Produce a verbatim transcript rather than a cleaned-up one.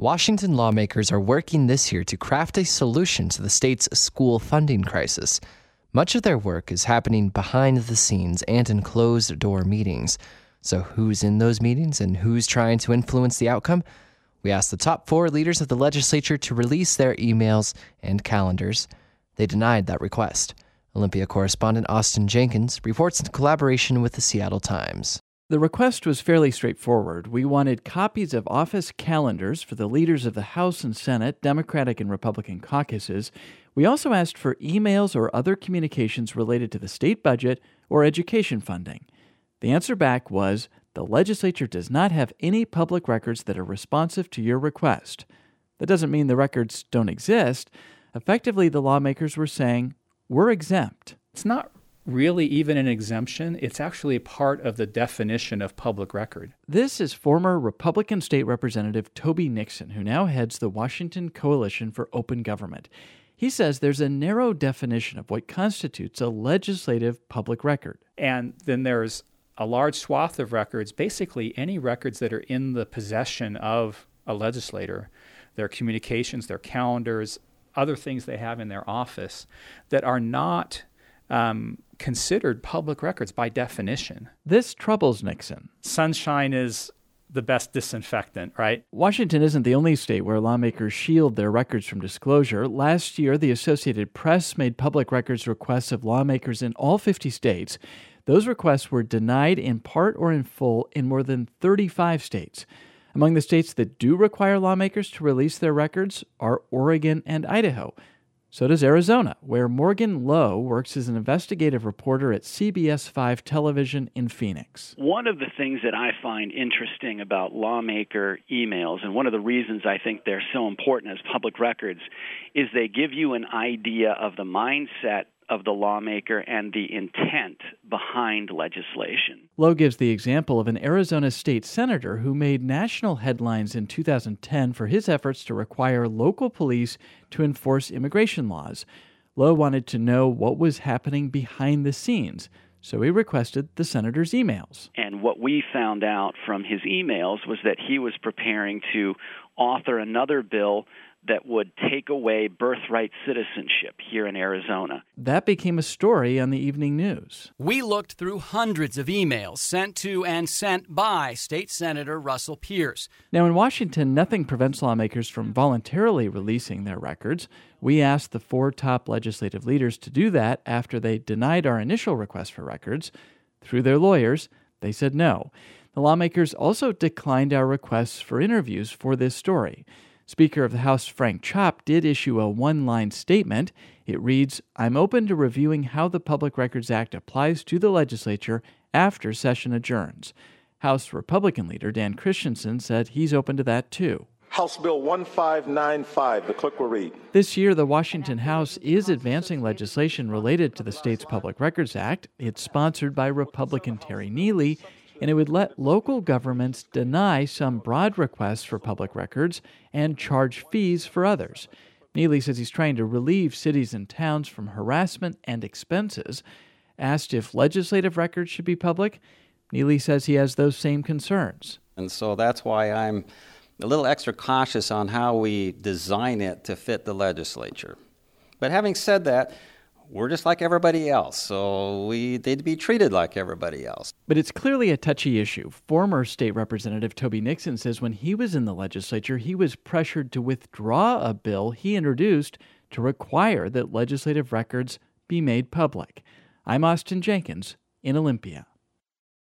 Washington lawmakers are working this year to craft a solution to the state's school funding crisis. Much of their work is happening behind the scenes and in closed-door meetings. So who's in those meetings and who's trying to influence the outcome? We asked the top four leaders of the legislature to release their emails and calendars. They denied that request. Olympia correspondent Austin Jenkins reports in collaboration with the Seattle Times. The request was fairly straightforward. We wanted copies of office calendars for the leaders of the House and Senate, Democratic and Republican caucuses. We also asked for emails or other communications related to the state budget or education funding. The answer back was, the legislature does not have any public records that are responsive to your request. That doesn't mean the records don't exist. Effectively, the lawmakers were saying, we're exempt. It's not really even an exemption. It's actually part of the definition of public record. This is former Republican State Representative Toby Nixon, who now heads the Washington Coalition for Open Government. He says there's a narrow definition of what constitutes a legislative public record. And then there's a large swath of records, basically any records that are in the possession of a legislator, their communications, their calendars, other things they have in their office that are not um, considered public records by definition. This troubles Nixon. Sunshine is the best disinfectant, right? Washington isn't the only state where lawmakers shield their records from disclosure. Last year, the Associated Press made public records requests of lawmakers in all fifty states. Those requests were denied in part or in full in more than thirty-five states. Among the states that do require lawmakers to release their records are Oregon and Idaho. So does Arizona, where Morgan Lowe works as an investigative reporter at C B S five Television in Phoenix. One of the things that I find interesting about lawmaker emails, and one of the reasons I think they're so important as public records, is they give you an idea of the mindset of the lawmaker and the intent behind legislation. Lowe gives the example of an Arizona state senator who made national headlines in two thousand ten for his efforts to require local police to enforce immigration laws. Lowe wanted to know what was happening behind the scenes, so he requested the senator's emails. And what we found out from his emails was that he was preparing to author another bill that would take away birthright citizenship here in Arizona. That became a story on the evening news. We looked through hundreds of emails sent to and sent by State Senator Russell Pierce. Now, in Washington, nothing prevents lawmakers from voluntarily releasing their records. We asked the four top legislative leaders to do that after they denied our initial request for records. Through their lawyers, they said no. The lawmakers also declined our requests for interviews for this story. Speaker of the House Frank Chopp did issue a one-line statement. It reads, I'm open to reviewing how the Public Records Act applies to the legislature after session adjourns. House Republican leader Dan Christensen said he's open to that too. House Bill one five nine five, the clerk will read. This year, the Washington House is advancing legislation related to the state's Public Records Act. It's sponsored by Republican Terry Neely, and it would let local governments deny some broad requests for public records and charge fees for others. Neely says he's trying to relieve cities and towns from harassment and expenses. Asked if legislative records should be public, Neely says he has those same concerns. And so that's why I'm a little extra cautious on how we design it to fit the legislature. But having said that, we're just like everybody else, so we need to be treated like everybody else. But it's clearly a touchy issue. Former State Representative Toby Nixon says when he was in the legislature, he was pressured to withdraw a bill he introduced to require that legislative records be made public. I'm Austin Jenkins in Olympia.